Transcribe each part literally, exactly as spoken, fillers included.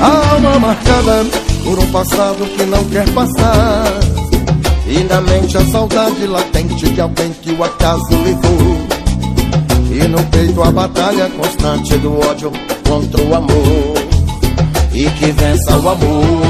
A alma marcada por um passado que não quer passar, e na mente a saudade latente de alguém que o acaso levou. E no peito a batalha constante do ódio contra o amor, e que vença o amor.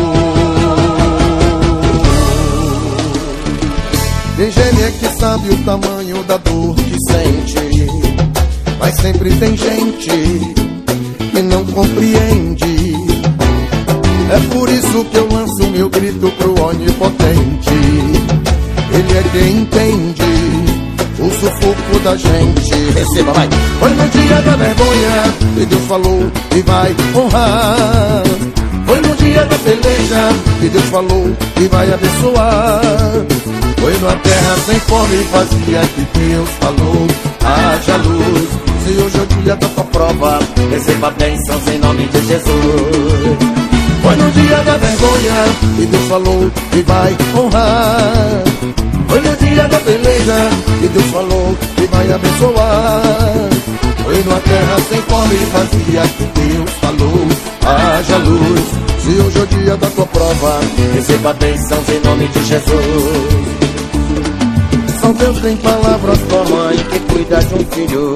Tem gente que sabe o tamanho da dor que sente, mas sempre tem gente que não compreende. É por isso que eu lanço meu grito pro onipotente. Ele é quem entende o sufoco da gente. Receba, vai! Foi no dia da vergonha que Deus falou e vai honrar. Foi no dia da peleja que Deus falou e vai abençoar. Foi numa terra sem fome e vazia que Deus falou, haja luz. Se hoje é o dia da tua prova, receba bênçãos em nome de Jesus. Foi no dia da vergonha que Deus falou e vai honrar. Foi no dia da peleja que Deus falou e vai abençoar. Foi numa terra sem fome e vazia que Deus falou, haja luz. Se hoje é o dia da tua prova, receba bênçãos em nome de Jesus. Só Deus tem palavras pra mãe que cuida de um filho.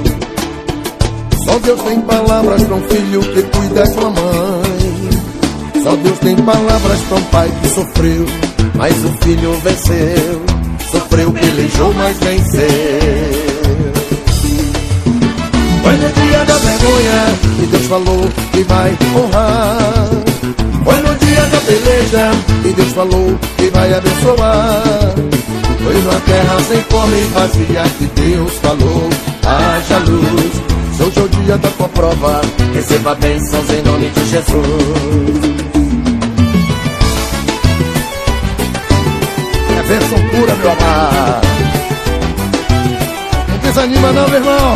Só Deus tem palavras pra um filho que cuida de uma mãe. Só Deus tem palavras pra um pai que sofreu, mas o filho venceu. Sofreu, pelejou, mas venceu. Foi no dia da vergonha que Deus falou que vai honrar. Foi no dia da peleja que Deus falou que vai abençoar. Foi numa terra sem fome e vazia que Deus falou, haja luz. Se hoje é o dia da tua prova, receba bênçãos em nome de Jesus. É bênção pura, meu amado. Não desanima não, meu irmão.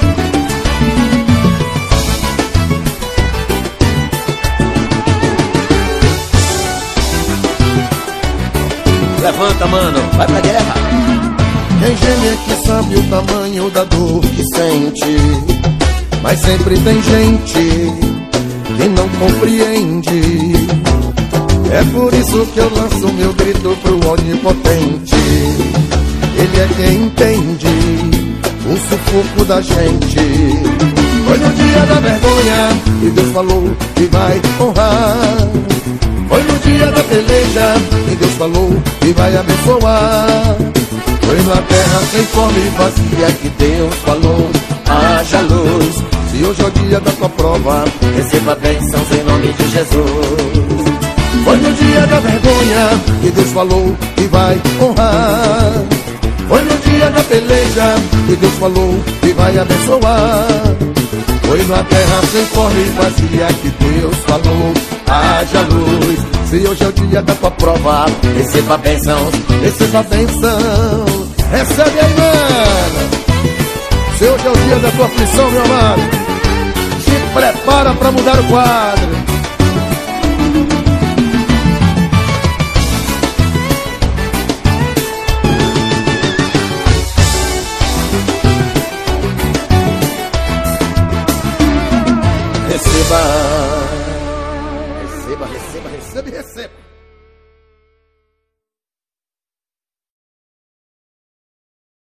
Levanta, mano, vai pra guerra. Tem gente que sabe o tamanho da dor que sente, mas sempre tem gente que não compreende. É por isso que eu lanço meu grito pro onipotente. Ele é quem entende o sufoco da gente. Foi no dia da vergonha que Deus falou que vai honrar. Foi no dia da peleja que Deus falou e vai abençoar. Foi na terra sem fome e vazia que Deus falou, haja luz. Se hoje é o dia da tua prova, receba bênçãos em nome de Jesus. Foi no dia da vergonha que Deus falou e vai honrar. Foi no dia da peleja que Deus falou e vai abençoar. Foi na terra sem fome e vazia que Deus falou, haja luz. Se hoje é o dia da tua prova, receba bênçãos, receba bênção. Recebe aí, mano. Se hoje é o dia da tua aflição, meu amado, se prepara pra mudar o quadro. Receba, receba, receba, receba e receba.